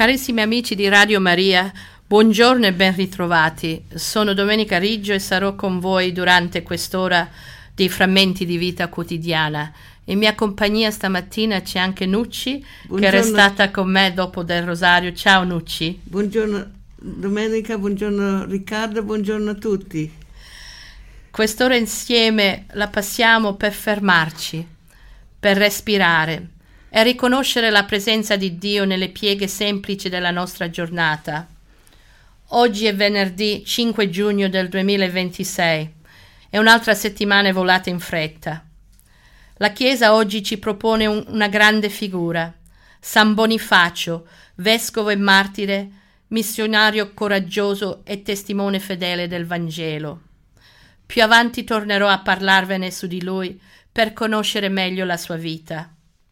Carissimi amici di Radio Maria, buongiorno e ben ritrovati. Sono Domenica Riggio e sarò con voi durante quest'ora dei frammenti di vita quotidiana. In mia compagnia stamattina c'è anche Nucci, buongiorno, che è restata con me dopo del rosario. Ciao Nucci. Buongiorno Domenica, buongiorno Riccardo, buongiorno a tutti. Quest'ora insieme la passiamo per fermarci, per respirare e riconoscere la presenza di Dio nelle pieghe semplici della nostra giornata. Oggi è venerdì 5 giugno del 2026 e un'altra settimana è volata in fretta. La Chiesa oggi ci propone una grande figura, San Bonifacio, vescovo e martire, missionario coraggioso e testimone fedele del Vangelo. Più avanti tornerò a parlarvene su di lui per conoscere meglio la sua vita.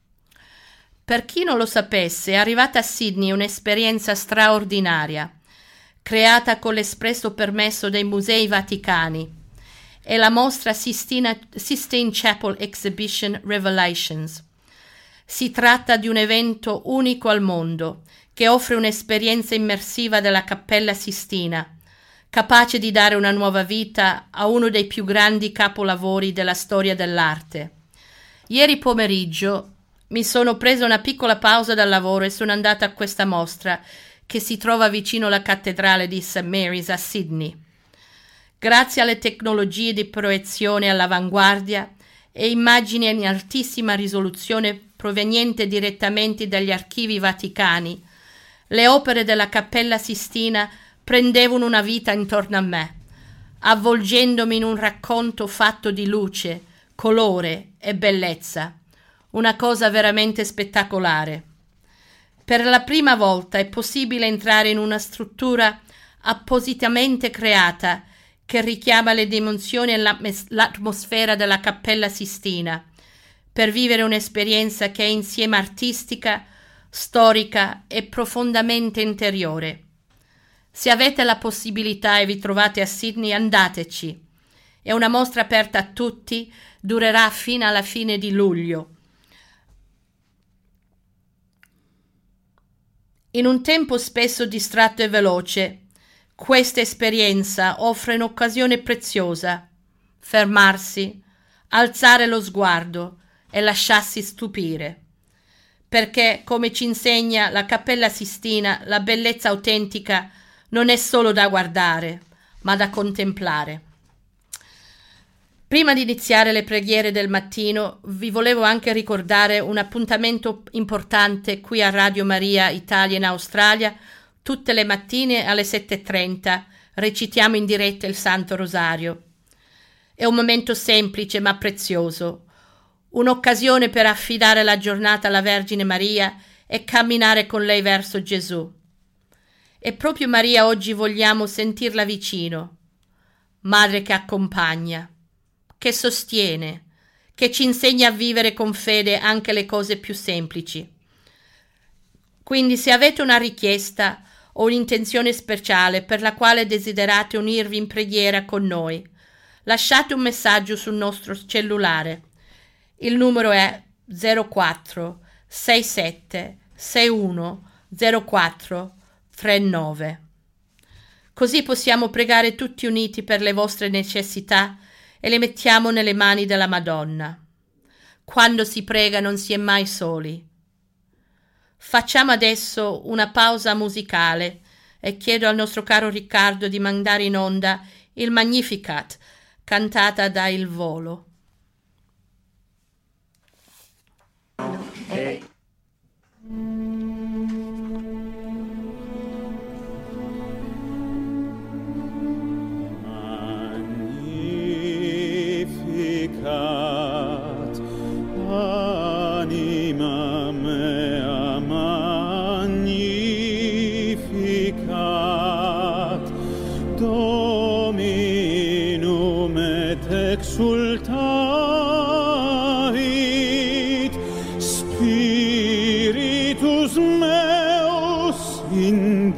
Per chi non lo sapesse, è arrivata a Sydney un'esperienza straordinaria, creata con l'espresso permesso dei Musei Vaticani, è la mostra Sistine Chapel Exhibition Revelations. Si tratta di un evento unico al mondo, che offre un'esperienza immersiva della Cappella Sistina, capace di dare una nuova vita a uno dei più grandi capolavori della storia dell'arte. Ieri pomeriggio mi sono presa una piccola pausa dal lavoro e sono andata a questa mostra che si trova vicino alla cattedrale di St. Mary's a Sydney. Grazie alle tecnologie di proiezione all'avanguardia e immagini in altissima risoluzione provenienti direttamente dagli archivi vaticani, le opere della Cappella Sistina prendevano una vita intorno a me, avvolgendomi in un racconto fatto di luce, colore e bellezza. Una cosa veramente spettacolare. Per la prima volta è possibile entrare in una struttura appositamente creata che richiama le dimensioni e l'atmosfera della Cappella Sistina, per vivere un'esperienza che è insieme artistica, storica e profondamente interiore. Se avete la possibilità e vi trovate a Sydney, andateci. È una mostra aperta a tutti, durerà fino alla fine di luglio. In un tempo spesso distratto e veloce, questa esperienza offre un'occasione preziosa: fermarsi, alzare lo sguardo e lasciarsi stupire. Perché, come ci insegna la Cappella Sistina, la bellezza autentica non è solo da guardare, ma da contemplare. Prima di iniziare le preghiere del mattino, vi volevo anche ricordare un appuntamento importante qui a Radio Maria Italia in Australia. Tutte le mattine alle 7:30 recitiamo in diretta il Santo Rosario. È un momento semplice ma prezioso, un'occasione per affidare la giornata alla Vergine Maria e camminare con lei verso Gesù. E proprio Maria oggi vogliamo sentirla vicino, madre che accompagna, che sostiene, che ci insegna a vivere con fede anche le cose più semplici. Quindi se avete una richiesta o un'intenzione speciale per la quale desiderate unirvi in preghiera con noi, lasciate un messaggio sul nostro cellulare. Il numero è 04 67 61 04 39. Così possiamo pregare tutti uniti per le vostre necessità e le mettiamo nelle mani della Madonna. Quando si prega non si è mai soli. Facciamo adesso una pausa musicale e chiedo al nostro caro Riccardo di mandare in onda il Magnificat, cantata da Il Volo. Magnificat, anima mea magnificat, Dominum et exultavit, Spiritus meus in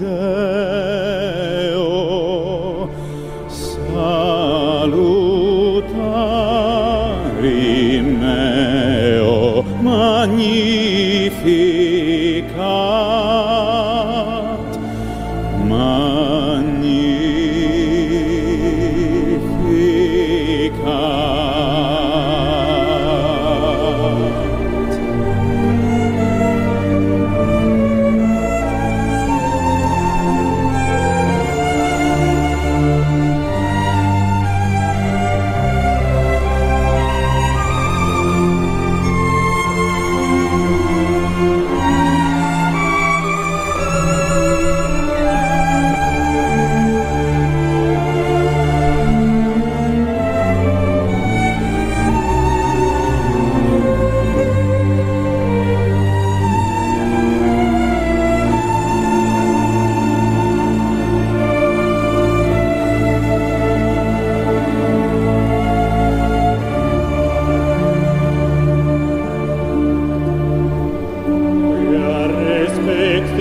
Deo, salutari meo magnificat.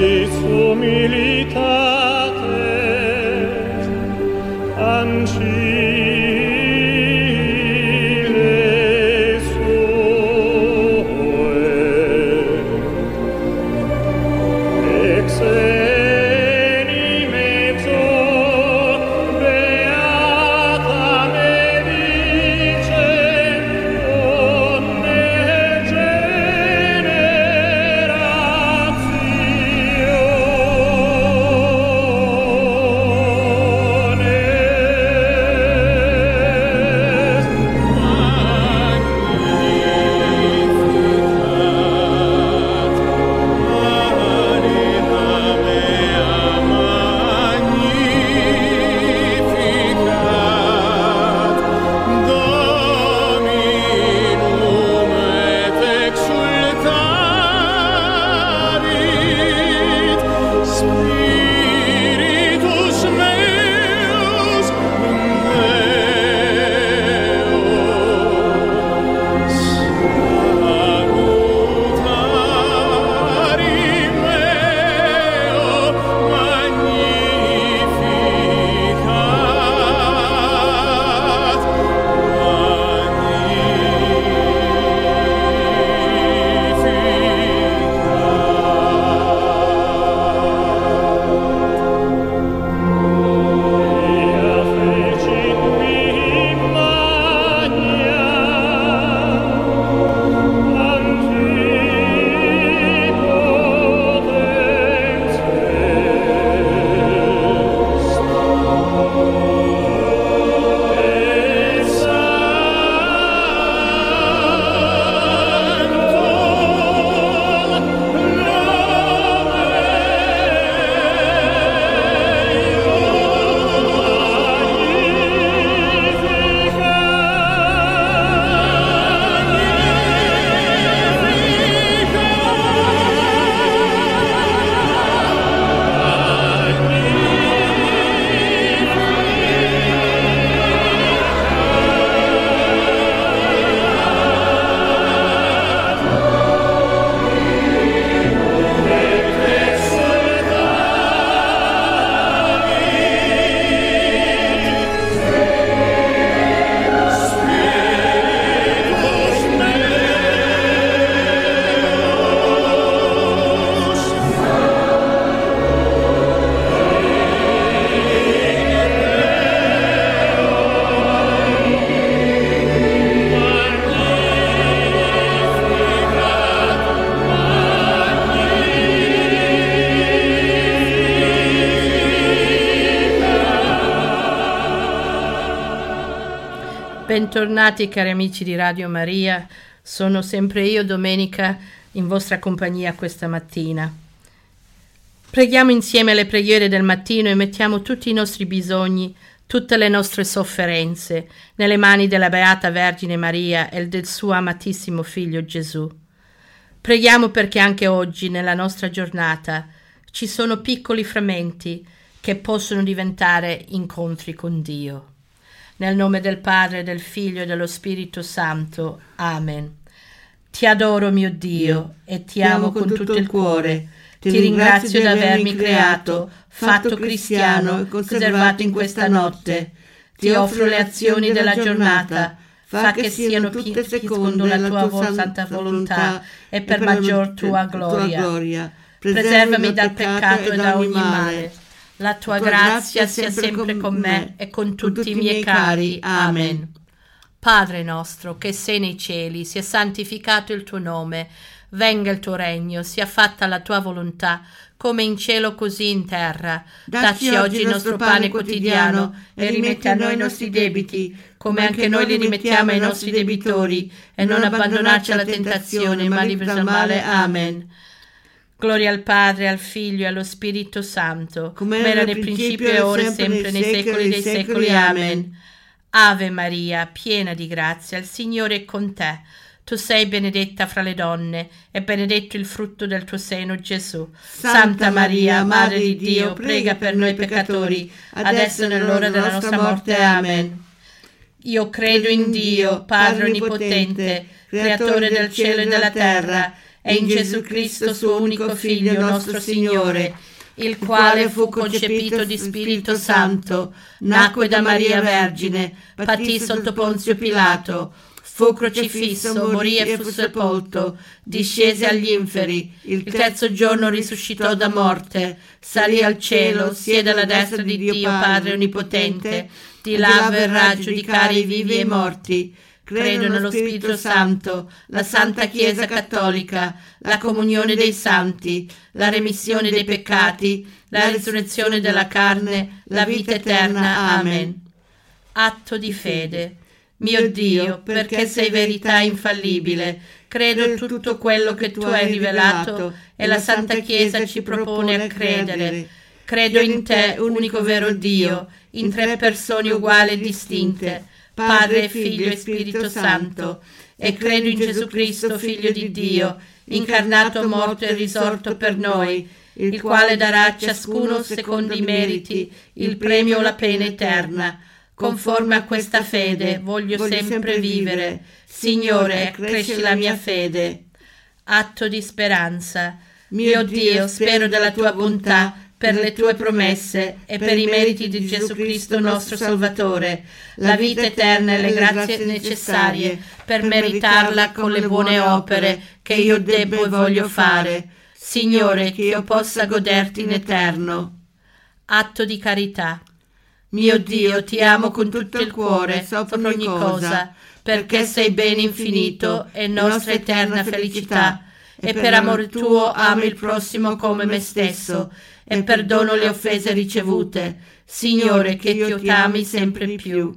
Lis humilitate ancile sue, ex eni mezzo beata me dicem omne Bentornati cari amici di Radio Maria, sono sempre io Domenica in vostra compagnia questa mattina. Preghiamo insieme le preghiere del mattino e mettiamo tutti i nostri bisogni, tutte le nostre sofferenze nelle mani della Beata Vergine Maria e del suo amatissimo Figlio Gesù. Preghiamo perché anche oggi, nella nostra giornata, ci sono piccoli frammenti che possono diventare incontri con Dio. Nel nome del Padre, del Figlio e dello Spirito Santo. Amen. Ti adoro, mio Dio, e ti amo con tutto il cuore. Ti ringrazio di avermi creato, fatto cristiano e conservato in questa notte. Ti offro le azioni della giornata. Fa che siano tutte secondo la tua santa volontà e per maggior tua gloria. Preservami dal peccato e da ogni male. La tua grazia sia sempre con me e con tutti i miei cari. Amen. Padre nostro, che sei nei cieli, sia santificato il tuo nome, venga il tuo regno, sia fatta la tua volontà, come in cielo così in terra. Dacci oggi il nostro pane quotidiano e rimetti a noi i nostri debiti, come anche noi li rimettiamo ai nostri debitori, e non abbandonarci alla tentazione, ma libraci dal male. Amen. Gloria al Padre, al Figlio e allo Spirito Santo, come era nel principio e ora e sempre nei secoli dei secoli. Amen. Ave Maria, piena di grazia, il Signore è con te. Tu sei benedetta fra le donne, e benedetto il frutto del tuo seno, Gesù. Santa Maria, Madre di Dio, prega per noi peccatori, adesso e nell'ora della nostra morte. Amen. Io credo in Dio, Padre Onnipotente, Creatore del cielo e della terra, e in Gesù Cristo, suo unico Figlio, nostro Signore, il quale fu concepito di Spirito Santo, nacque da Maria Vergine, patì sotto Ponzio Pilato, fu crocifisso, morì e fu sepolto, discese agli inferi, il terzo giorno risuscitò da morte, salì al cielo, siede alla destra di Dio Padre Onnipotente, di là verrà a giudicare i vivi e i morti. Credo nello Spirito Santo, la Santa Chiesa Cattolica, la comunione dei santi, la remissione dei peccati, la risurrezione della carne, la vita eterna. Amen. Atto di fede. Mio Dio, perché sei verità infallibile, credo in tutto quello che tu hai rivelato e la Santa Chiesa ci propone a credere. Credo in te, unico vero Dio, in tre persone uguali e distinte, Padre, Figlio e Spirito Santo, e credo in Gesù Cristo, Figlio di Dio, incarnato, morto e risorto per noi, il quale darà a ciascuno secondo i meriti il premio o la pena eterna. Conforme a questa fede voglio sempre vivere. Signore, accresci la mia fede. Atto di speranza. Mio Dio, spero della tua bontà, per le tue promesse e per i meriti di Gesù Cristo nostro Salvatore, la vita eterna e le grazie necessarie per meritarla con le buone opere che io debbo e voglio fare. Signore, che io possa goderti in eterno. Atto di carità. Mio Dio, ti amo con tutto il cuore, sopra ogni cosa, perché sei bene infinito e nostra eterna felicità, e per amore tuo amo il prossimo come me stesso, e perdono le offese ricevute. Signore, che io ti ami sempre più.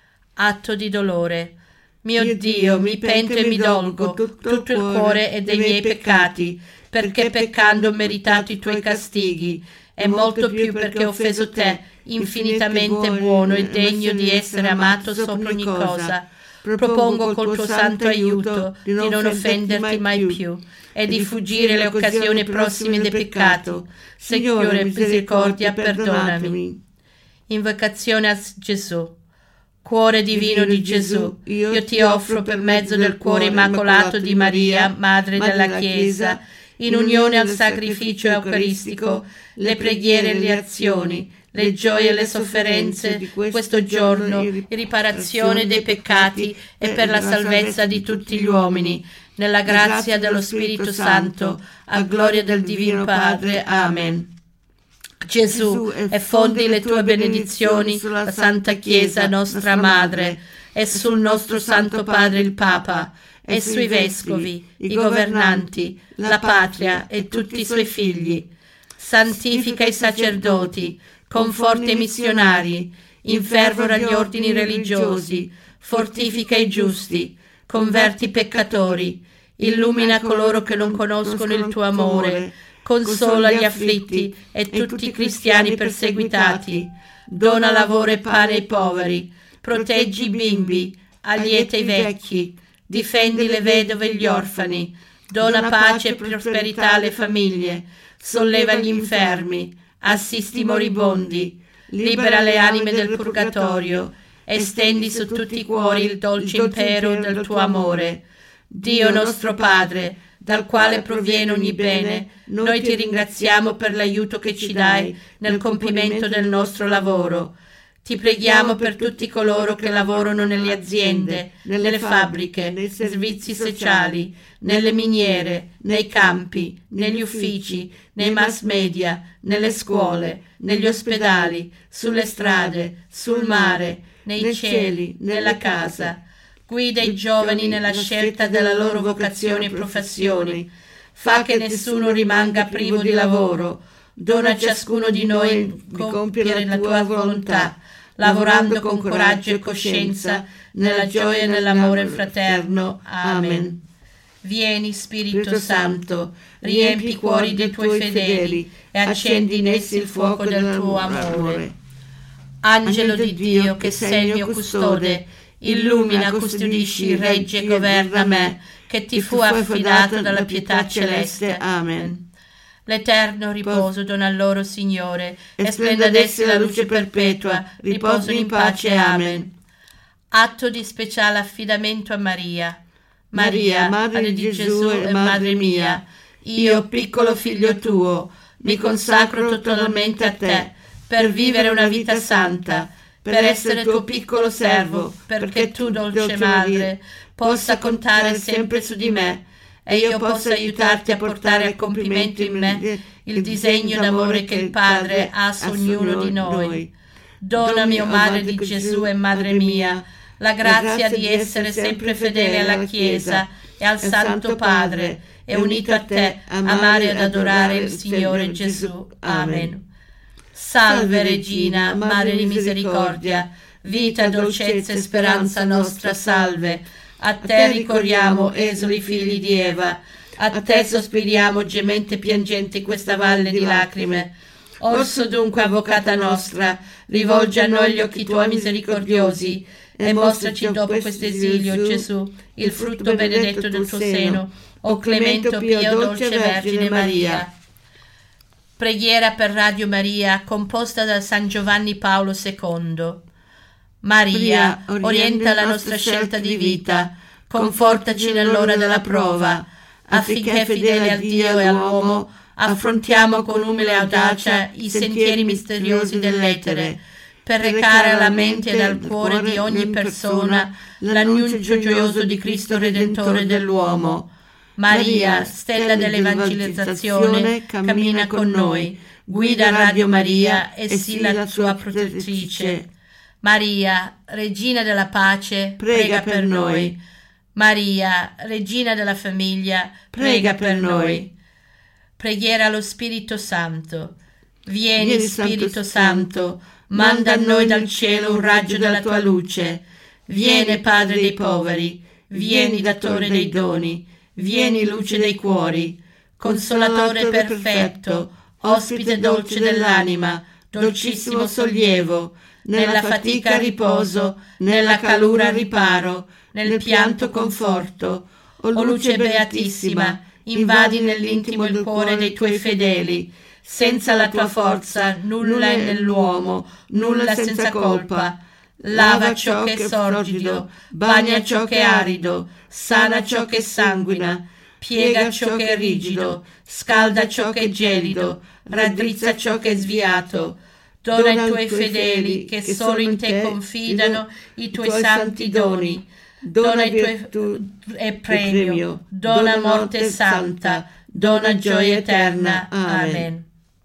Atto di dolore. Mio Dio, mi pento e mi dolgo tutto il cuore e dei miei peccati, perché peccando ho meritato i tuoi castighi, e molto più perché ho offeso te, infinitamente buono e degno di essere amato sopra ogni cosa. Propongo col tuo santo aiuto di non offenderti mai più e di fuggire le occasioni prossime del peccato. Signore, misericordia, perdonami. Invocazione a Gesù. Cuore divino di Gesù, io ti offro per mezzo del cuore immacolato di Maria, Madre della Chiesa, in unione al sacrificio eucaristico, le preghiere e le azioni, le gioie e le sofferenze di questo giorno, in riparazione dei peccati e per la salvezza di tutti gli uomini, nella grazia dello Spirito Santo, a gloria del Divino Padre. Amen. Gesù, effondi le tue benedizioni sulla Santa Chiesa, nostra Madre, e sul nostro Santo Padre il Papa, e sui vescovi, i governanti, la patria e tutti i suoi figli. Santifica i sacerdoti, conforta i missionari, infervora gli ordini religiosi, fortifica i giusti, converti i peccatori, illumina coloro che non conoscono il tuo amore, consola gli afflitti e tutti i cristiani perseguitati, dona lavoro e pane ai poveri, proteggi i bimbi, allieta i vecchi, difendi le vedove e gli orfani, dona pace e prosperità alle famiglie, solleva gli infermi, assisti i moribondi, libera le anime del purgatorio, estendi su tutti i cuori il dolce impero del tuo amore. Dio nostro Padre, dal quale proviene ogni bene, noi ti ringraziamo per l'aiuto che ci dai nel compimento del nostro lavoro. Ti preghiamo per tutti coloro che lavorano nelle aziende, nelle fabbriche, nei servizi sociali, nelle miniere, nei campi, negli uffici, nei mass media, nelle scuole, negli ospedali, sulle strade, sul mare, nei cieli, nella casa. Guida i giovani nella scelta della loro vocazione e professioni. Fa che nessuno rimanga privo di lavoro. Dona a ciascuno di noi di compiere la tua volontà, lavorando con coraggio e coscienza, nella gioia e nell'amore fraterno. Amen. Vieni, Spirito Santo, riempi i cuori dei tuoi fedeli e accendi in essi il fuoco del tuo amore. Angelo di Dio, che sei il mio custode, illumina, custodisci, regge e governa me, che ti fu affidato dalla pietà celeste. Amen. L'eterno riposo dona a loro, Signore, e splenda ad essi la luce perpetua. Riposano in pace. Amen. Atto di speciale affidamento a Maria. Maria, Madre di Gesù e Madre mia, io, piccolo figlio tuo, mi consacro totalmente a te per vivere una vita santa, per essere tuo piccolo servo, perché tu, dolce Madre, possa contare sempre su di me e io possa aiutarti a portare a compimento in me il disegno d'amore che il Padre ha su ognuno di noi. Donami, o Madre di Gesù e Madre mia, la grazia di essere sempre fedele alla Chiesa e al Santo Padre e unito a te, amare ed adorare il Signore Gesù. Amen. Salve Regina, Madre di misericordia, vita, dolcezza e speranza nostra, salve. A te ricorriamo, esuli figli di Eva, a te sospiriamo, gemente e piangente in questa valle di lacrime. Orso dunque, avvocata nostra, rivolgi a noi gli occhi tuoi misericordiosi e mostraci dopo questo esilio, Gesù, il frutto benedetto del tuo seno, o clemente, o pio, dolce Vergine Maria. Preghiera per Radio Maria, composta da San Giovanni Paolo II. Maria, orienta la nostra scelta di vita, confortaci nell'ora della prova, affinché fedeli al Dio e all'uomo affrontiamo con umile audacia i sentieri misteriosi dell'etere, per recare alla mente ed al cuore di ogni persona l'annuncio gioioso di Cristo Redentore dell'uomo. Maria, stella dell'evangelizzazione, cammina con noi, guida Radio Maria e sii la sua protettrice. Maria, Regina della pace, prega per noi. Maria, Regina della famiglia, prega per noi. Preghiera allo Spirito Santo. Vieni, Spirito Santo, manda a noi dal cielo un raggio della tua luce. Vieni, Padre dei poveri, vieni, datore dei doni, vieni, luce dei cuori, consolatore perfetto, ospite dolce dell'anima, dolcissimo sollievo, nella fatica riposo, nella calura riparo, nel pianto conforto. O luce beatissima, invadi nell'intimo il cuore dei tuoi fedeli. Senza la tua forza nulla è nell'uomo, nulla senza colpa. Lava ciò che è sorgido, bagna ciò che è arido, sana ciò che sanguina, piega ciò che è rigido, scalda ciò che è gelido, raddrizza ciò che è sviato. Dona ai tuoi fedeli che solo in te confidano i tuoi santi doni. Dona i tuoi e premio, dona morte santa, dona gioia eterna. Amen.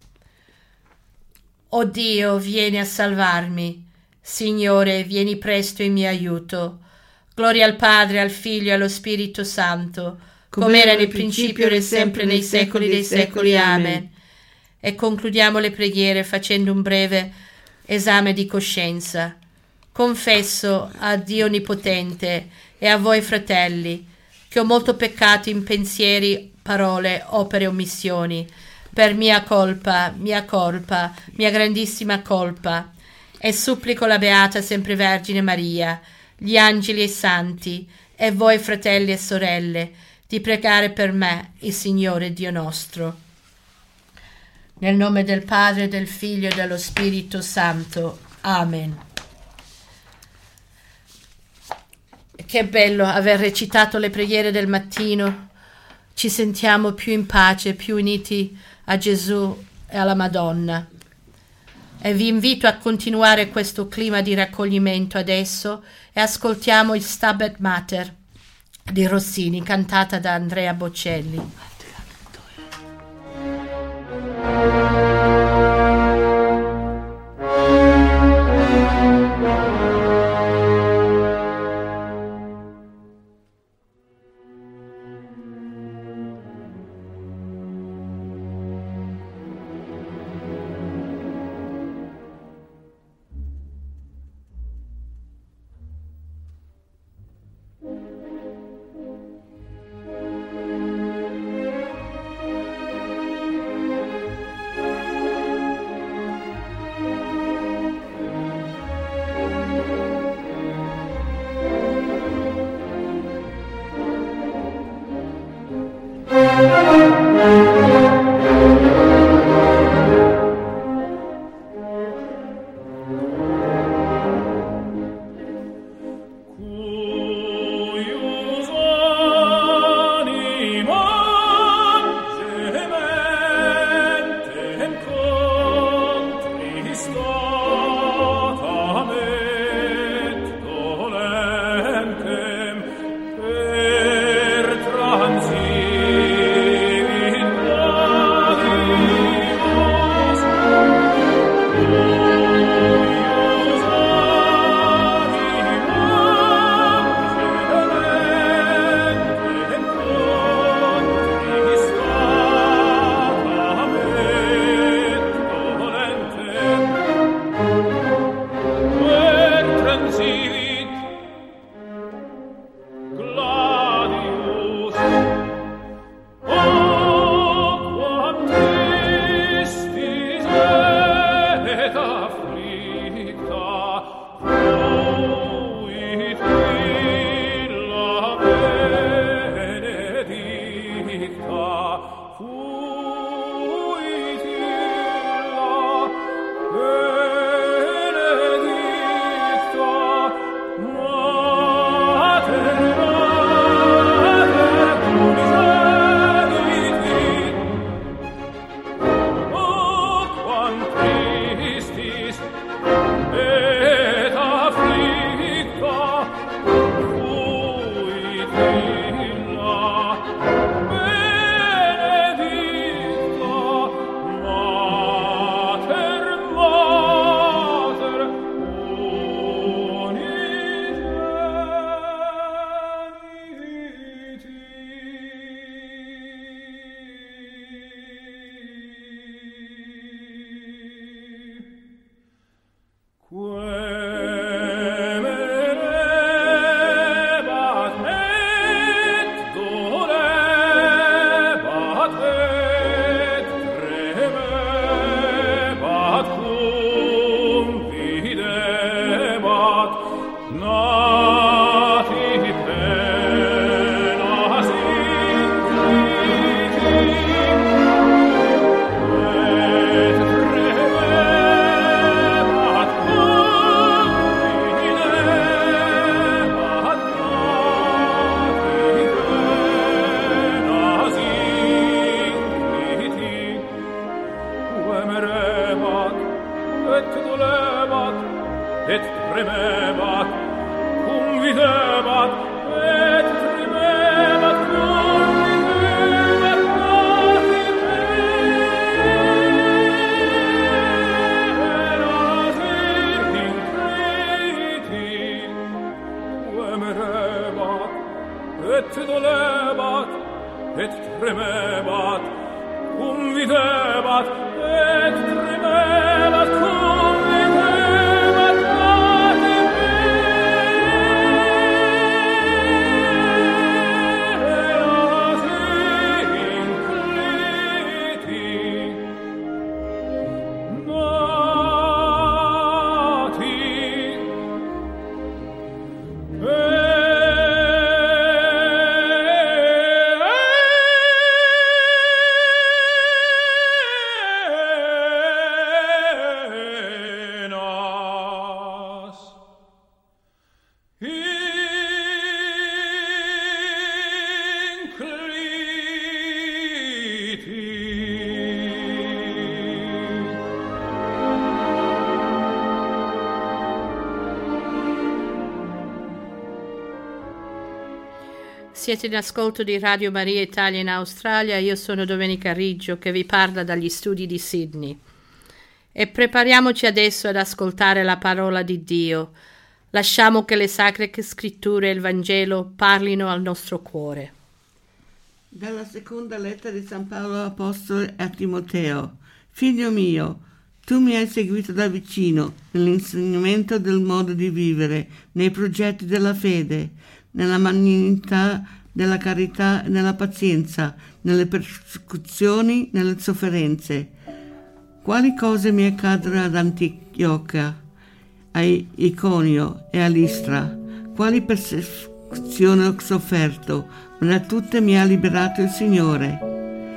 O Dio, vieni a salvarmi. Signore, vieni presto in mio aiuto. Gloria al Padre, al Figlio e allo Spirito Santo, come era nel principio, ora e sempre, nei secoli dei secoli. Amen. E concludiamo le preghiere facendo un breve esame di coscienza. Confesso a Dio Onnipotente e a voi, fratelli, che ho molto peccato in pensieri, parole, opere e omissioni, per mia colpa, mia grandissima colpa, e supplico la Beata Sempre Vergine Maria, gli angeli e i santi, e voi, fratelli e sorelle, di pregare per me, il Signore Dio nostro. Nel nome del Padre, del Figlio e dello Spirito Santo. Amen. Che bello aver recitato le preghiere del mattino. Ci sentiamo più in pace, più uniti a Gesù e alla Madonna. E vi invito a continuare questo clima di raccoglimento adesso e ascoltiamo il Stabat Mater di Rossini, cantata da Andrea Bocelli. emerebat, et dolebat, et tremebat, cum videbat, et tremebat, cum videbat, et dolebat, et tremebat, cum videbat, et tremebat, cum videbat, Siete in ascolto di Radio Maria Italia in Australia, io sono Domenica Riggio che vi parla dagli studi di Sydney. E prepariamoci adesso ad ascoltare la parola di Dio. Lasciamo che le Sacre Scritture e il Vangelo parlino al nostro cuore. Dalla seconda lettera di San Paolo Apostolo a Timoteo. Figlio mio, tu mi hai seguito da vicino nell'insegnamento del modo di vivere, nei progetti della fede, nella magnanimità, nella carità, nella pazienza, nelle persecuzioni, nelle sofferenze. Quali cose mi accadono ad Antiochia, a Iconio e a Listra? Quali persecuzioni ho sofferto, ma da tutte mi ha liberato il Signore.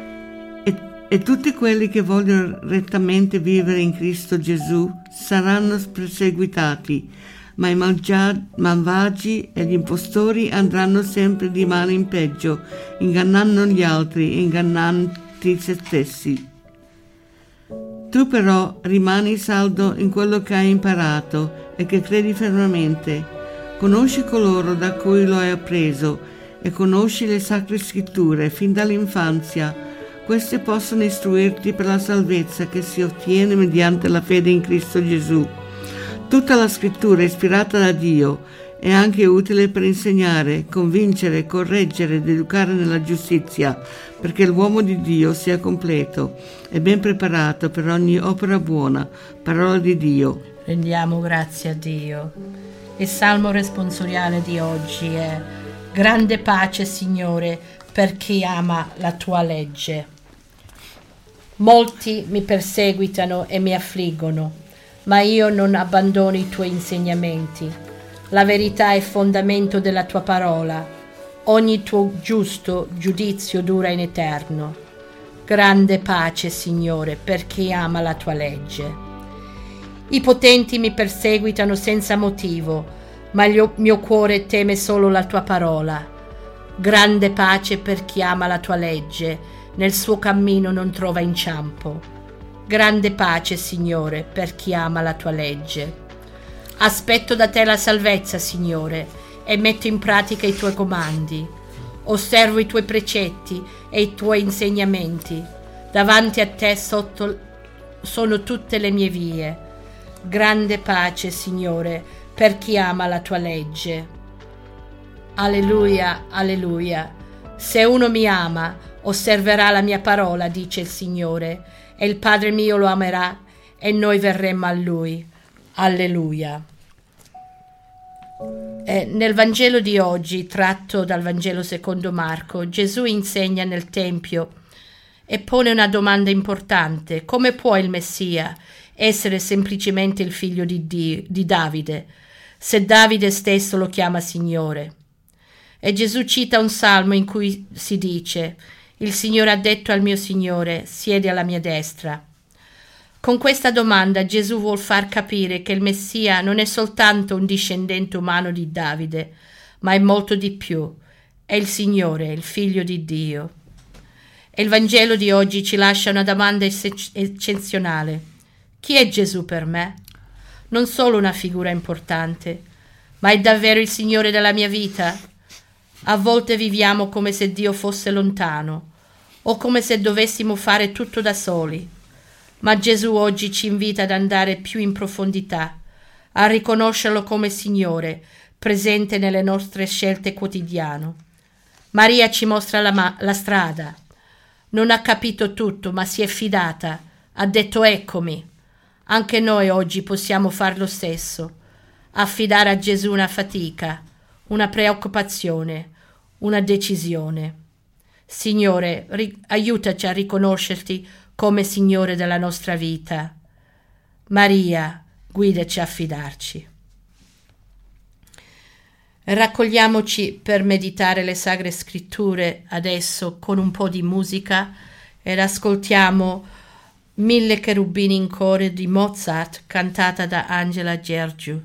E tutti quelli che vogliono rettamente vivere in Cristo Gesù saranno perseguitati, ma i malvagi e gli impostori andranno sempre di male in peggio, ingannando gli altri e ingannanti se stessi. Tu però rimani saldo in quello che hai imparato e che credi fermamente. Conosci coloro da cui lo hai appreso e conosci le Sacre Scritture fin dall'infanzia. Queste possono istruirti per la salvezza che si ottiene mediante la fede in Cristo Gesù. Tutta la scrittura ispirata da Dio è anche utile per insegnare, convincere, correggere ed educare nella giustizia, perché l'uomo di Dio sia completo e ben preparato per ogni opera buona. Parola di Dio. Rendiamo grazie a Dio. Il salmo responsoriale di oggi è: grande pace, Signore, per chi ama la tua legge. Molti mi perseguitano e mi affliggono, ma io non abbandono i tuoi insegnamenti. La verità è fondamento della tua parola. Ogni tuo giusto giudizio dura in eterno. Grande pace, Signore, per chi ama la tua legge. I potenti mi perseguitano senza motivo, ma il mio cuore teme solo la tua parola. Grande pace per chi ama la tua legge, nel suo cammino non trova inciampo. Grande pace, Signore, per chi ama la tua legge. Aspetto da te la salvezza, Signore, e metto in pratica i tuoi comandi. Osservo i tuoi precetti e i tuoi insegnamenti. Davanti a te sono tutte le mie vie. Grande pace, Signore, per chi ama la tua legge. Alleluia, alleluia. Se uno mi ama, osserverà la mia parola, dice il Signore, e il Padre mio lo amerà e noi verremo a Lui. Alleluia. Nel Vangelo di oggi, tratto dal Vangelo secondo Marco, Gesù insegna nel Tempio e pone una domanda importante: come può il Messia essere semplicemente il figlio di Davide, se Davide stesso lo chiama Signore? E Gesù cita un salmo in cui si dice: il Signore ha detto al mio Signore, siedi alla mia destra. Con questa domanda Gesù vuol far capire che il Messia non è soltanto un discendente umano di Davide, ma è molto di più. È il Signore, il Figlio di Dio. E il Vangelo di oggi ci lascia una domanda eccezionale. Chi è Gesù per me? Non solo una figura importante, ma è davvero il Signore della mia vita? A volte viviamo come se Dio fosse lontano o come se dovessimo fare tutto da soli. Ma Gesù oggi ci invita ad andare più in profondità, a riconoscerlo come Signore, presente nelle nostre scelte quotidiane. Maria ci mostra la strada. Non ha capito tutto, ma si è fidata. Ha detto eccomi. Anche noi oggi possiamo fare lo stesso. Affidare a Gesù una fatica, una preoccupazione, una decisione. Signore, aiutaci a riconoscerti come Signore della nostra vita. Maria, guidaci a fidarci. Raccogliamoci per meditare le Sacre Scritture adesso con un po' di musica ed ascoltiamo 1000 cherubini in coro di Mozart cantata da Angela Gheorghiu.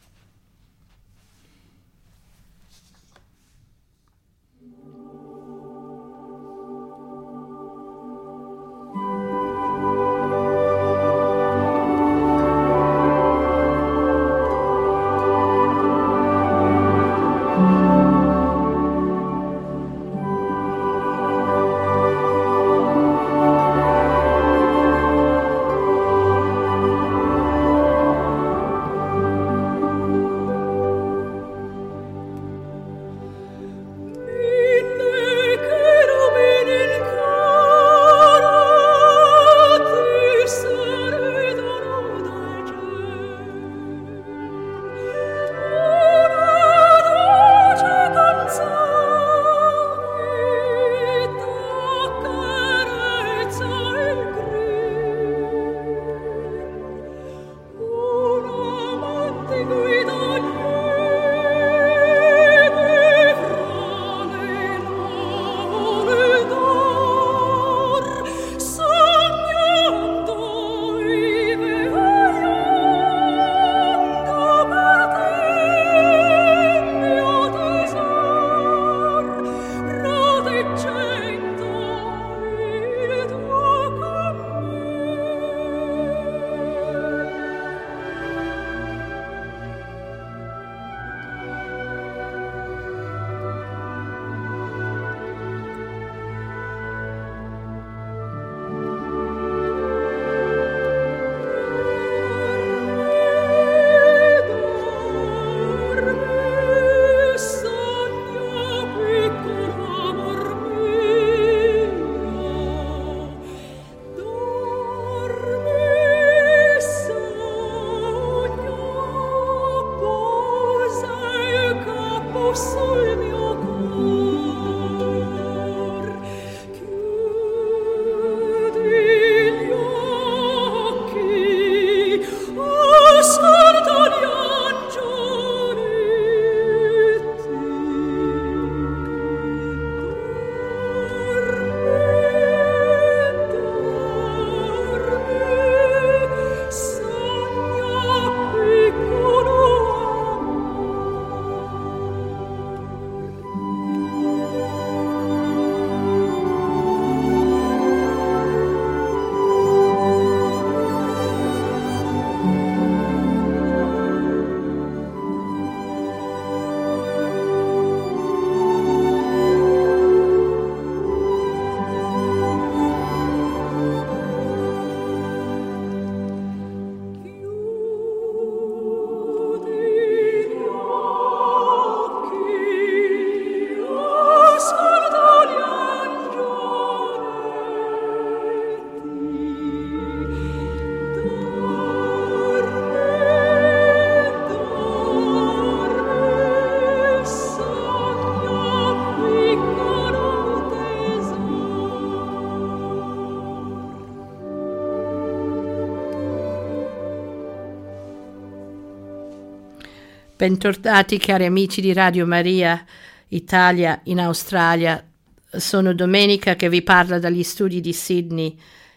Bentornati cari amici di Radio Maria Italia in Australia. Sono Domenica che vi parla dagli studi di Sydney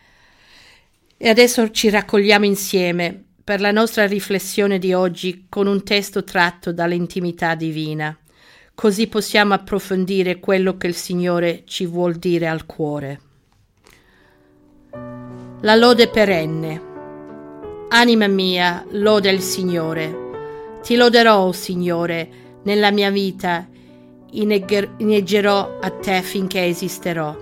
e adesso ci raccogliamo insieme per la nostra riflessione di oggi con un testo tratto dall'intimità divina. Così possiamo approfondire quello che il Signore ci vuol dire al cuore. La lode perenne. Anima mia, loda il Signore. Ti loderò, o Signore, nella mia vita, inneggerò a te finché esisterò.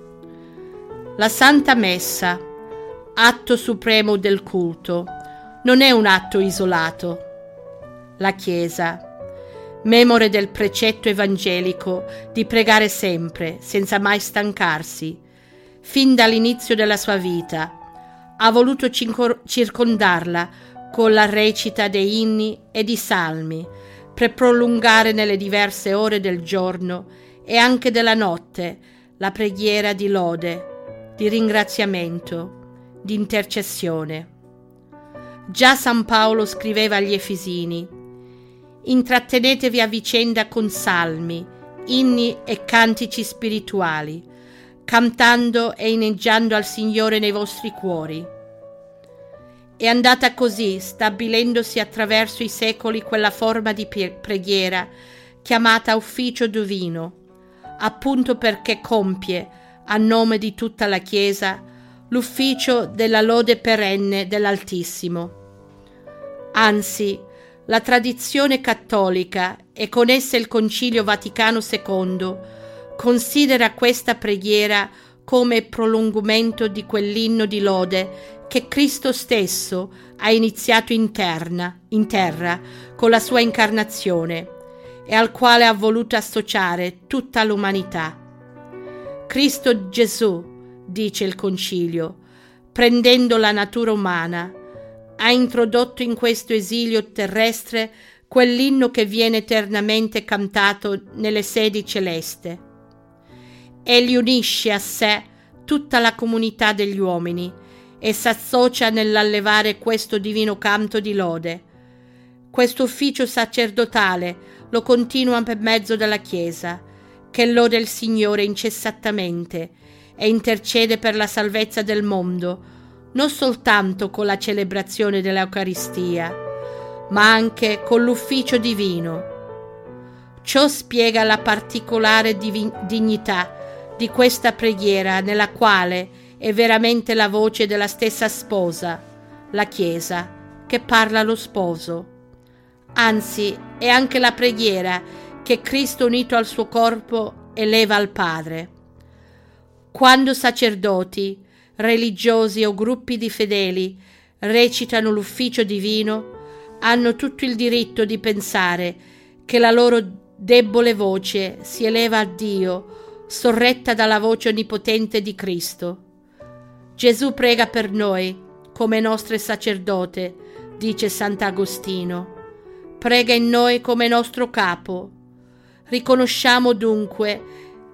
La Santa Messa, atto supremo del culto, non è un atto isolato. La Chiesa, memore del precetto evangelico di pregare sempre, senza mai stancarsi, fin dall'inizio della sua vita, ha voluto circondarla con la recita dei inni e di salmi, per prolungare nelle diverse ore del giorno e anche della notte la preghiera di lode, di ringraziamento, di intercessione. Già San Paolo scriveva agli Efesini: intrattenetevi a vicenda con salmi, inni e cantici spirituali, cantando e inneggiando al Signore nei vostri cuori. È andata così, stabilendosi attraverso i secoli quella forma di preghiera chiamata ufficio divino, appunto perché compie, a nome di tutta la Chiesa, l'ufficio della lode perenne dell'Altissimo. Anzi, la tradizione cattolica e con essa il Concilio Vaticano II considera questa preghiera come prolungamento di quell'inno di lode che Cristo stesso ha iniziato in terra con la sua incarnazione e al quale ha voluto associare tutta l'umanità. Cristo Gesù, dice il Concilio, prendendo la natura umana, ha introdotto in questo esilio terrestre quell'inno che viene eternamente cantato nelle sedi celeste. Egli unisce a sé tutta la comunità degli uomini e s'associa nell'allevare questo divino canto di lode. Questo ufficio sacerdotale lo continua per mezzo della Chiesa, che lode il Signore incessantemente e intercede per la salvezza del mondo, non soltanto con la celebrazione dell'Eucaristia, ma anche con l'ufficio divino. Ciò spiega la particolare dignità di questa preghiera, nella quale è veramente la voce della stessa sposa, la Chiesa, che parla allo sposo. Anzi, è anche la preghiera che Cristo, unito al suo corpo, eleva al Padre. Quando sacerdoti, religiosi o gruppi di fedeli recitano l'ufficio divino, hanno tutto il diritto di pensare che la loro debole voce si eleva a Dio, sorretta dalla voce onnipotente di Cristo. Gesù prega per noi come nostro sacerdote, dice Sant'Agostino. Prega in noi come nostro capo. Riconosciamo dunque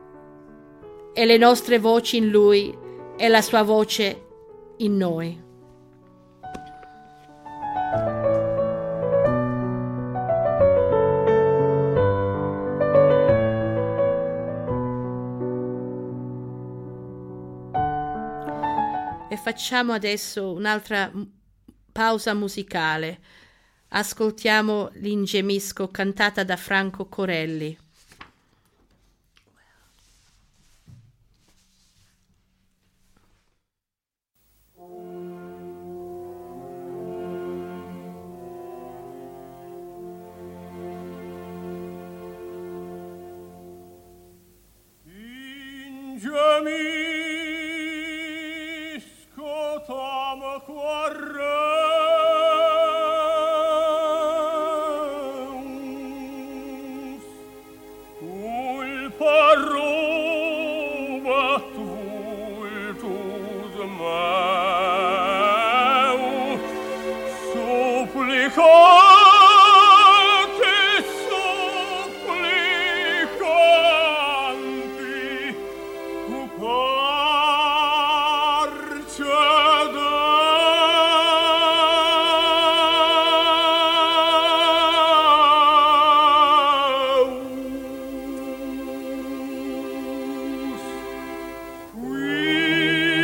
e le nostre voci in Lui e la sua voce in noi. E facciamo adesso un'altra pausa musicale. Ascoltiamo l'Ingemisco cantata da Franco Corelli. Ingemisco tam quaerens culpa rubat vultus meus supplicate supplicanti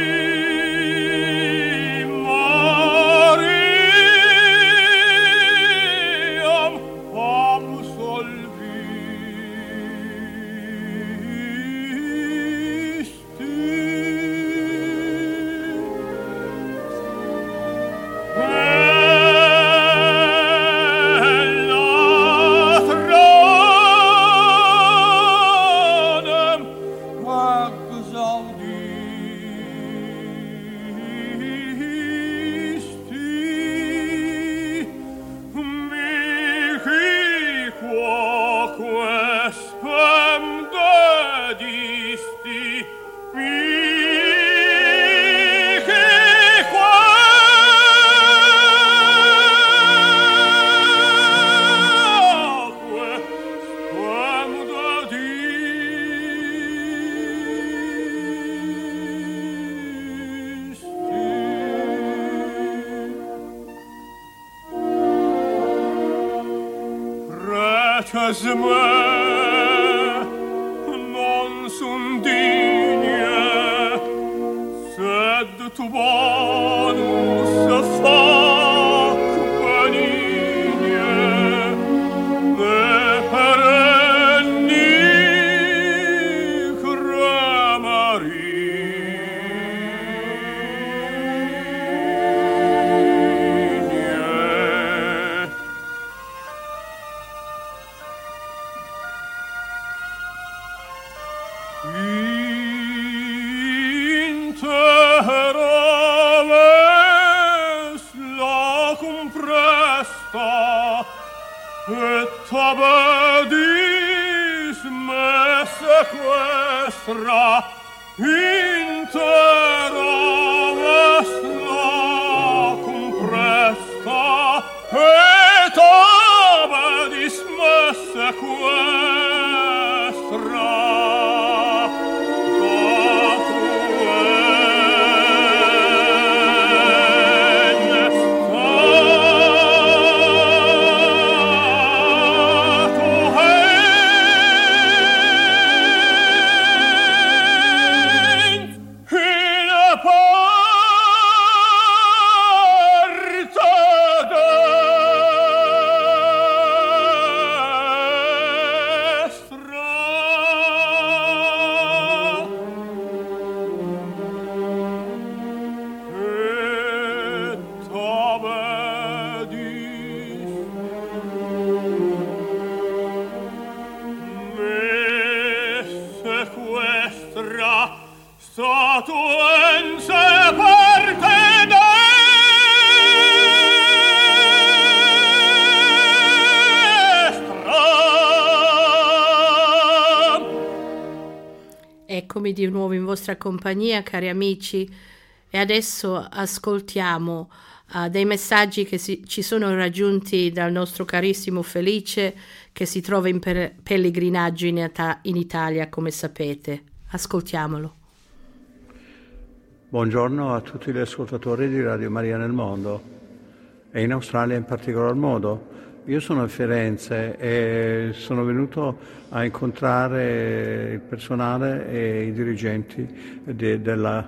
qui es me non sun digne, sed tu bonus fac benigne, ne perenni et abadis me sequestra intera ves locum presta et abadis me sequestra statuense parte destra. Eccomi di nuovo in vostra compagnia, cari amici, e adesso ascoltiamo dei messaggi che ci sono raggiunti dal nostro carissimo Felice, che si trova in pellegrinaggio in Italia, come sapete. Ascoltiamolo. Buongiorno a tutti gli ascoltatori di Radio Maria nel mondo e in Australia in particolar modo. Io sono a Firenze e sono venuto a incontrare il personale e i dirigenti della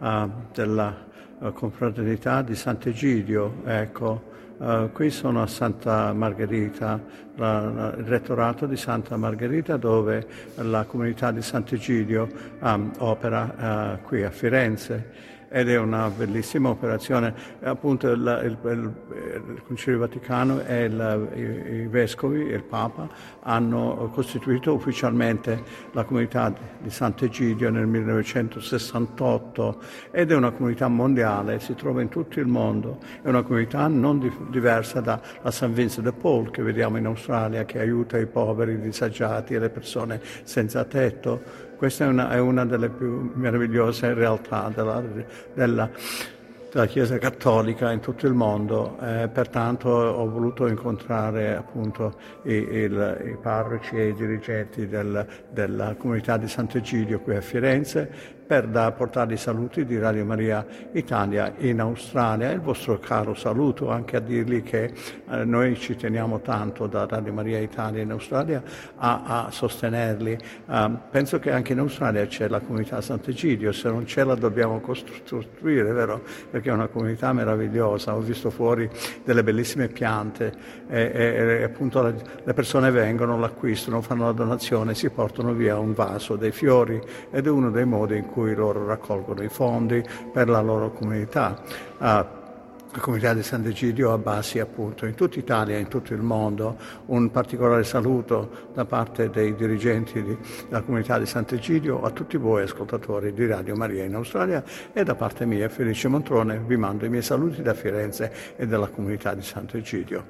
confraternità di Sant'Egidio. Ecco, qui sono a Santa Margherita, il rettorato di Santa Margherita, dove la comunità di Sant'Egidio opera qui a Firenze. Ed è una bellissima operazione. Appunto il Concilio Vaticano e i vescovi e il Papa hanno costituito ufficialmente la comunità di Sant'Egidio nel 1968 ed è una comunità mondiale, si trova in tutto il mondo. È una comunità non diversa dalla St. Vincent de Paul che vediamo in Australia, che aiuta i poveri, i disagiati e le persone senza tetto. Questa è una delle più meravigliose realtà della Chiesa Cattolica in tutto il mondo. Pertanto ho voluto incontrare appunto i parroci e i dirigenti della comunità di Sant'Egidio qui a Firenze per portare i saluti di Radio Maria Italia in Australia e il vostro caro saluto, anche a dirgli che noi ci teniamo tanto da Radio Maria Italia in Australia a sostenerli. Penso che anche in Australia c'è la comunità Sant'Egidio, se non c'è la dobbiamo costruire, vero? Perché è una comunità meravigliosa. Ho visto fuori delle bellissime piante e appunto le persone vengono, l'acquistano, fanno la donazione, si portano via un vaso, dei fiori, ed è uno dei modi in cui loro raccolgono i fondi per la loro comunità. La comunità di Sant'Egidio ha basi appunto in tutta Italia e in tutto il mondo. Un particolare saluto da parte dei dirigenti della comunità di Sant'Egidio a tutti voi ascoltatori di Radio Maria in Australia, e da parte mia, Felice Montrone, vi mando i miei saluti da Firenze e dalla comunità di Sant'Egidio.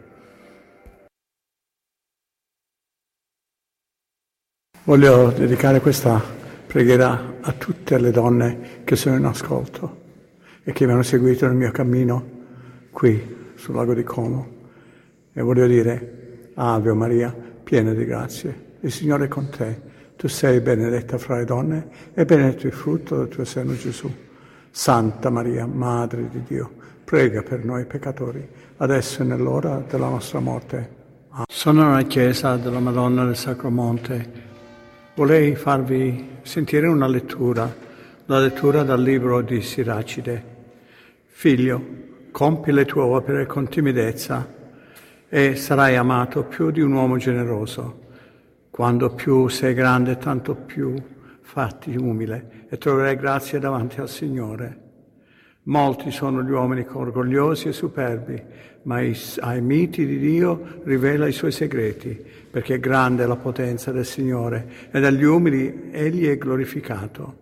Voglio dedicare questa preghiera a tutte le donne che sono in ascolto e che mi hanno seguito nel mio cammino qui sul lago di Como, e voglio dire: Ave Maria, piena di grazie, il Signore è con te, tu sei benedetta fra le donne e benedetto il frutto del tuo seno Gesù. Santa Maria, Madre di Dio, prega per noi peccatori, adesso e nell'ora della nostra morte. Sono nella chiesa della Madonna del Sacro Monte. Vorrei farvi sentire una lettura, la lettura dal libro di Siracide. Figlio, compi le tue opere con timidezza e sarai amato più di un uomo generoso. Quando più sei grande, tanto più fatti umile e troverai grazia davanti al Signore. Molti sono gli uomini orgogliosi e superbi, ma ai miti di Dio rivela i suoi segreti, perché è grande la potenza del Signore e dagli umili egli è glorificato.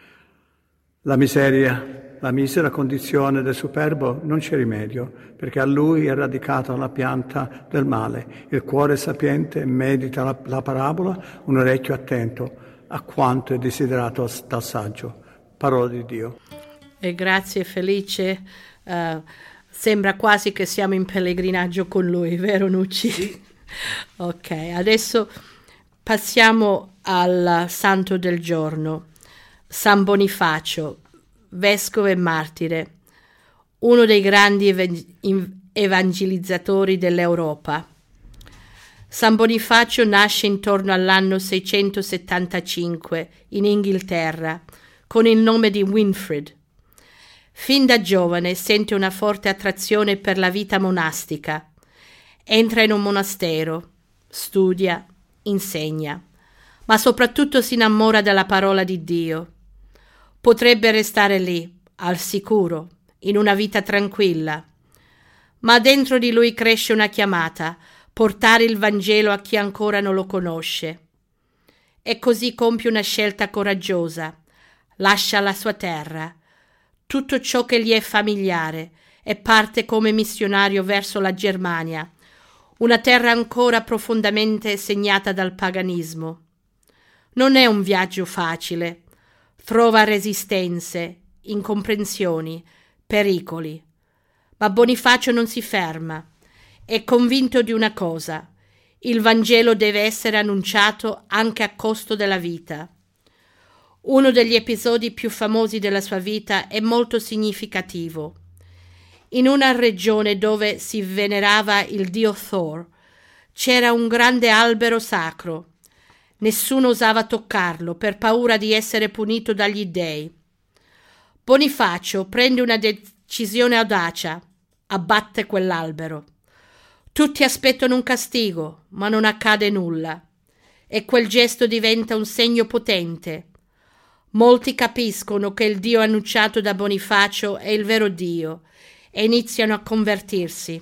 La misera condizione del superbo non c'è rimedio, perché a lui è radicata la pianta del male. Il cuore sapiente medita la parabola, un orecchio attento a quanto è desiderato dal saggio. Parola di Dio. E grazie Felice, sembra quasi che siamo in pellegrinaggio con lui, vero Nucci? Sì. Ok, adesso passiamo al santo del giorno, San Bonifacio, vescovo e martire, uno dei grandi evangelizzatori dell'Europa. San Bonifacio nasce intorno all'anno 675 in Inghilterra con il nome di Winfrid. Fin da giovane sente una forte attrazione per la vita monastica. Entra in un monastero, studia, insegna, ma soprattutto si innamora della parola di Dio. Potrebbe restare lì, al sicuro, in una vita tranquilla, ma dentro di lui cresce una chiamata, portare il Vangelo a chi ancora non lo conosce. E così compie una scelta coraggiosa, lascia la sua terra, tutto ciò che gli è familiare, e parte come missionario verso la Germania, una terra ancora profondamente segnata dal paganismo. Non è un viaggio facile, trova resistenze, incomprensioni, pericoli, ma Bonifacio non si ferma, è convinto di una cosa: il Vangelo deve essere annunciato anche a costo della vita. Uno degli episodi più famosi della sua vita è molto significativo. In una regione dove si venerava il dio Thor c'era un grande albero sacro. Nessuno osava toccarlo per paura di essere punito dagli dei. Bonifacio prende una decisione audace, abbatte quell'albero. Tutti aspettano un castigo, ma non accade nulla. E quel gesto diventa un segno potente. Molti capiscono che il Dio annunciato da Bonifacio è il vero Dio e iniziano a convertirsi.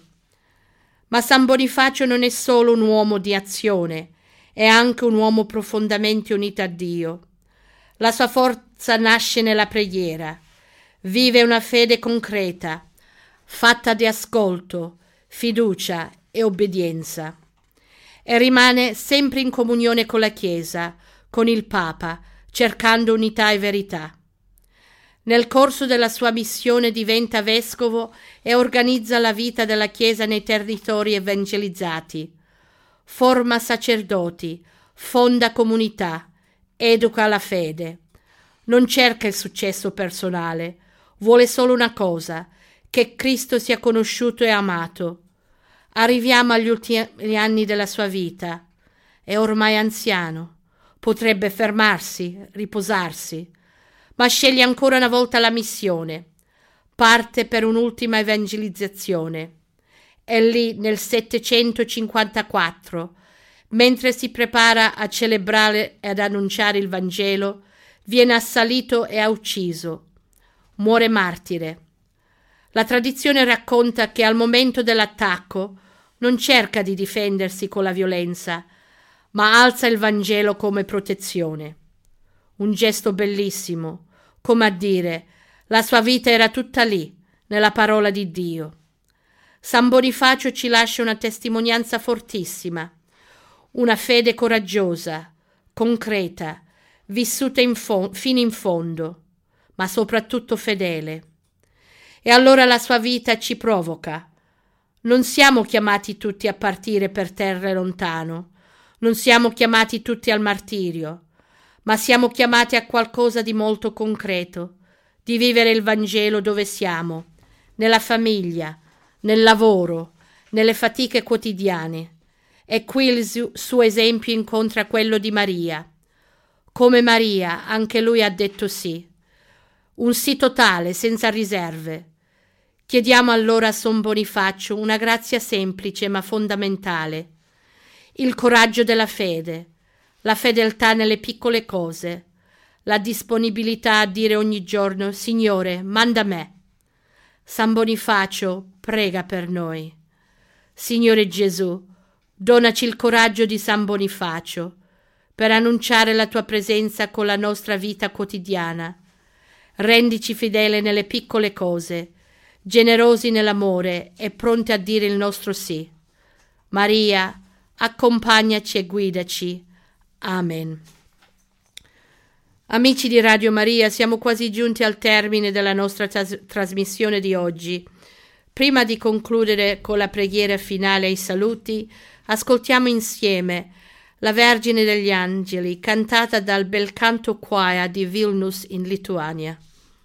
Ma San Bonifacio non è solo un uomo di azione, è anche un uomo profondamente unito a Dio. La sua forza nasce nella preghiera, vive una fede concreta, fatta di ascolto, fiducia e obbedienza. E rimane sempre in comunione con la Chiesa, con il Papa, cercando unità e verità. Nel corso della sua missione diventa vescovo e organizza la vita della Chiesa nei territori evangelizzati. Forma sacerdoti, fonda comunità, educa la fede. Non cerca il successo personale, vuole solo una cosa: che Cristo sia conosciuto e amato. Arriviamo agli ultimi anni della sua vita. È ormai anziano. Potrebbe fermarsi, riposarsi, ma sceglie ancora una volta la missione. Parte per un'ultima evangelizzazione. E lì, nel 754, mentre si prepara a celebrare e ad annunciare il Vangelo, viene assalito e ucciso. Muore martire. La tradizione racconta che al momento dell'attacco non cerca di difendersi con la violenza, ma alza il Vangelo come protezione. Un gesto bellissimo, come a dire: la sua vita era tutta lì, nella parola di Dio. San Bonifacio ci lascia una testimonianza fortissima, una fede coraggiosa, concreta, vissuta fino in fondo, ma soprattutto fedele. E allora la sua vita ci provoca. Non siamo chiamati tutti a partire per terre lontano, non siamo chiamati tutti al martirio, ma siamo chiamati a qualcosa di molto concreto, di vivere il Vangelo dove siamo, nella famiglia, nel lavoro, nelle fatiche quotidiane. E qui il suo esempio incontra quello di Maria. Come Maria, anche lui ha detto sì. Un sì totale, senza riserve. Chiediamo allora a San Bonifacio una grazia semplice ma fondamentale. Il coraggio della fede, la fedeltà nelle piccole cose, la disponibilità a dire ogni giorno: Signore, manda me. San Bonifacio, prega per noi. Signore Gesù, donaci il coraggio di San Bonifacio per annunciare la tua presenza con la nostra vita quotidiana. Rendici fedele nelle piccole cose, generosi nell'amore e pronti a dire il nostro sì. Maria, accompagnaci e guidaci. Amen. Amici di Radio Maria, siamo quasi giunti al termine della nostra trasmissione di oggi. Prima di concludere con la preghiera finale e i saluti, ascoltiamo insieme La Vergine degli Angeli, cantata dal Belcanto Choir di Vilnius in Lituania.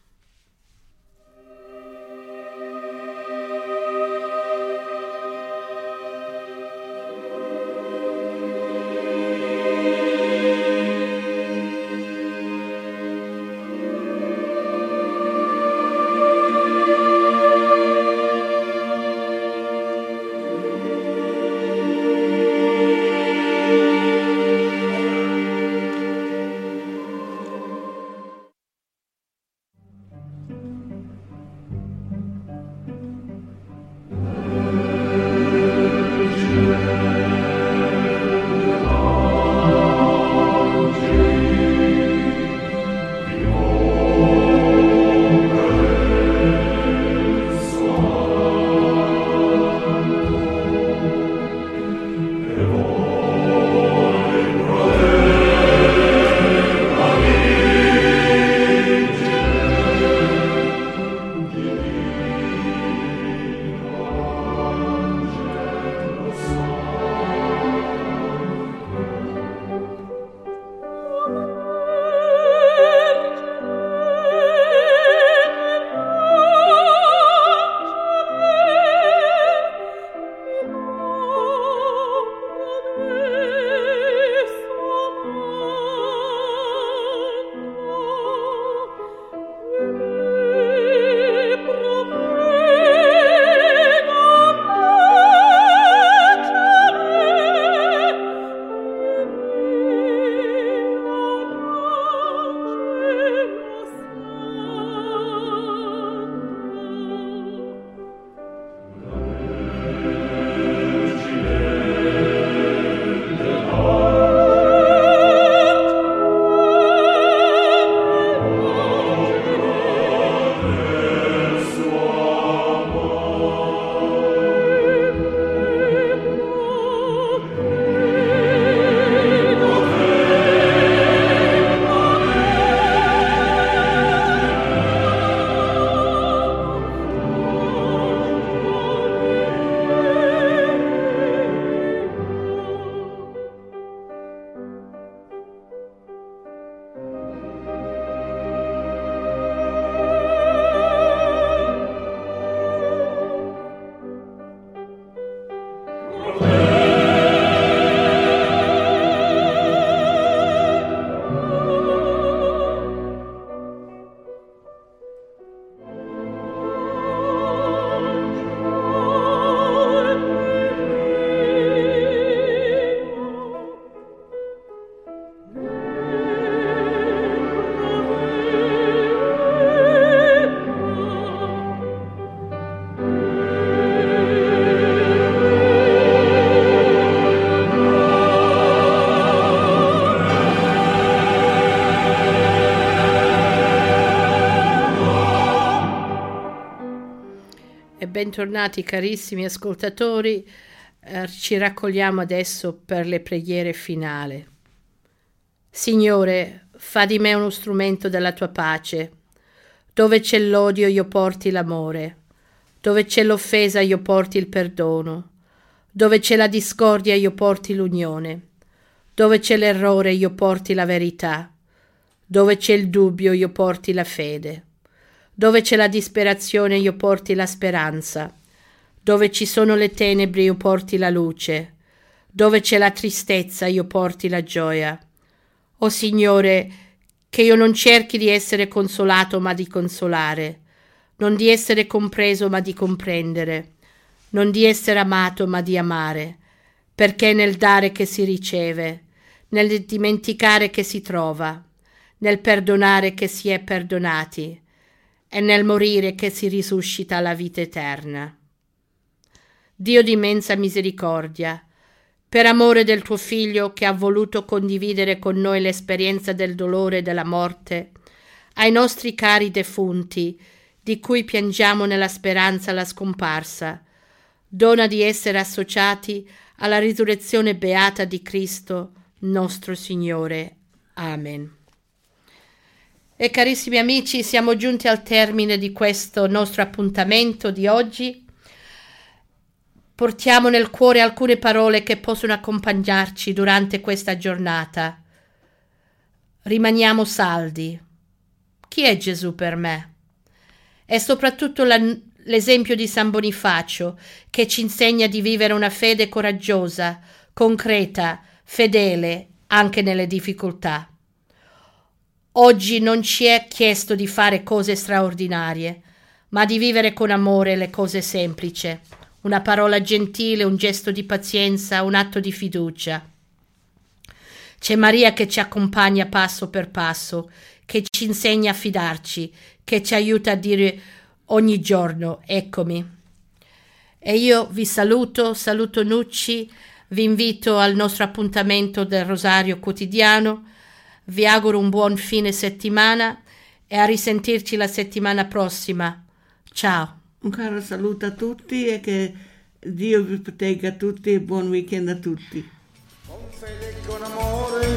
Bentornati carissimi ascoltatori, ci raccogliamo adesso per le preghiere finali. Signore, fa di me uno strumento della tua pace. Dove c'è l'odio io porti l'amore, dove c'è l'offesa io porti il perdono, dove c'è la discordia io porti l'unione, dove c'è l'errore io porti la verità, dove c'è il dubbio io porti la fede. Dove c'è la disperazione io porti la speranza, dove ci sono le tenebre io porti la luce, Dove c'è la tristezza, io porti la gioia. O Signore, che io non cerchi di essere consolato, ma di consolare, non di essere compreso, ma di comprendere, non di essere amato, ma di amare, perché è nel dare che si riceve, nel dimenticare che si trova, nel perdonare che si è perdonati, è nel morire che si risuscita la vita eterna. Dio di immensa misericordia, per amore del tuo Figlio che ha voluto condividere con noi l'esperienza del dolore e della morte, ai nostri cari defunti, di cui piangiamo nella speranza la scomparsa, dona di essere associati alla risurrezione beata di Cristo, nostro Signore. Amen. E carissimi amici, siamo giunti al termine di questo nostro appuntamento di oggi. Portiamo nel cuore alcune parole che possono accompagnarci durante questa giornata. Rimaniamo saldi. Chi è Gesù per me? È soprattutto l'esempio di San Bonifacio che ci insegna di vivere una fede coraggiosa, concreta, fedele anche nelle difficoltà. Oggi non ci è chiesto di fare cose straordinarie, ma di vivere con amore le cose semplici. Una parola gentile, un gesto di pazienza, un atto di fiducia. C'è Maria che ci accompagna passo per passo, che ci insegna a fidarci, che ci aiuta a dire ogni giorno eccomi. E io vi saluto Nucci, vi invito al nostro appuntamento del Rosario quotidiano, vi auguro un buon fine settimana e a risentirci la settimana prossima. Ciao. Un caro saluto a tutti e che Dio vi protegga tutti e buon weekend a tutti.